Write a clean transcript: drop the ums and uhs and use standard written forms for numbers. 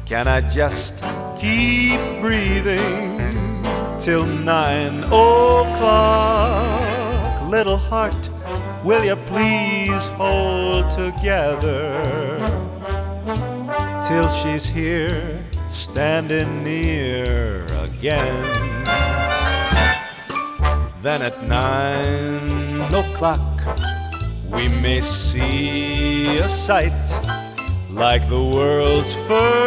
Can I just keep breathing till 9 o'clock? Little heart, will you please hold together till she's here, standing near again? Then at 9 o'clock we may see a sight like the world's first